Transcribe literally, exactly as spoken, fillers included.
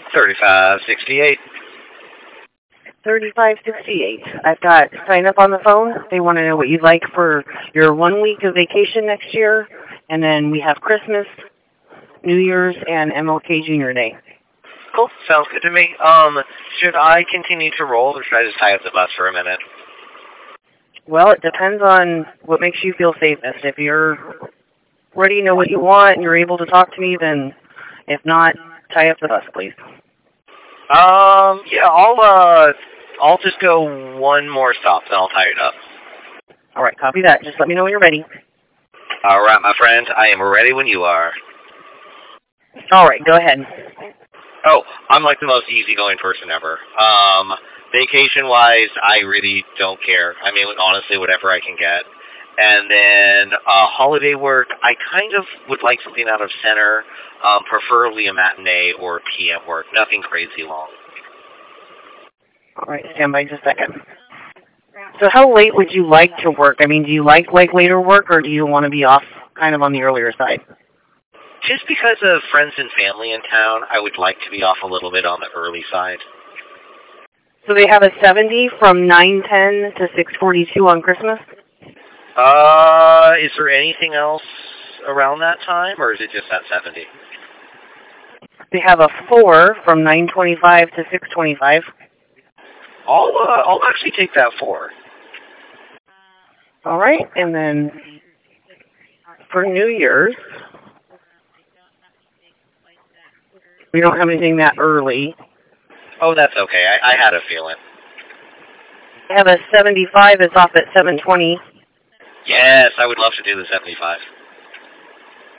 thirty-five sixty-eight. thirty-five sixty-eight. I've got sign up on the phone. They want to know what you'd like for your one week of vacation next year. And then we have Christmas, New Year's, and M L K Junior Day. Cool. Sounds good to me. Um, should I continue to roll, or should I just tie up the bus for a minute? Well, it depends on what makes you feel safest. If you're ready, know what you want, and you're able to talk to me, then if not, tie up the bus, please. Um, yeah, I'll, uh, I'll just go one more stop, then I'll tie it up. All right, copy that. Just let me know when you're ready. All right, my friend. I am ready when you are. All right, go ahead. Oh, I'm like the most easygoing person ever. Um, vacation-wise, I really don't care. I mean, honestly, whatever I can get. And then uh, holiday work, I kind of would like something out of center, um, preferably a matinee or P M work. Nothing crazy long. All right, stand by just a second. So how late would you like to work? I mean, do you like, like later work, or do you want to be off kind of on the earlier side? Just because of friends and family in town, I would like to be off a little bit on the early side. So they have a seventy from nine ten to six forty-two on Christmas? Uh, is there anything else around that time, or is it just that seventy? They have a four from nine twenty-five to six twenty-five. I'll, uh, I'll actually take that four. All right, and then for New Year's, we don't have anything that early. Oh, that's okay. I, I had a feeling. I have a seventy-five. It's off at seven twenty. Yes, I would love to do the seventy-five.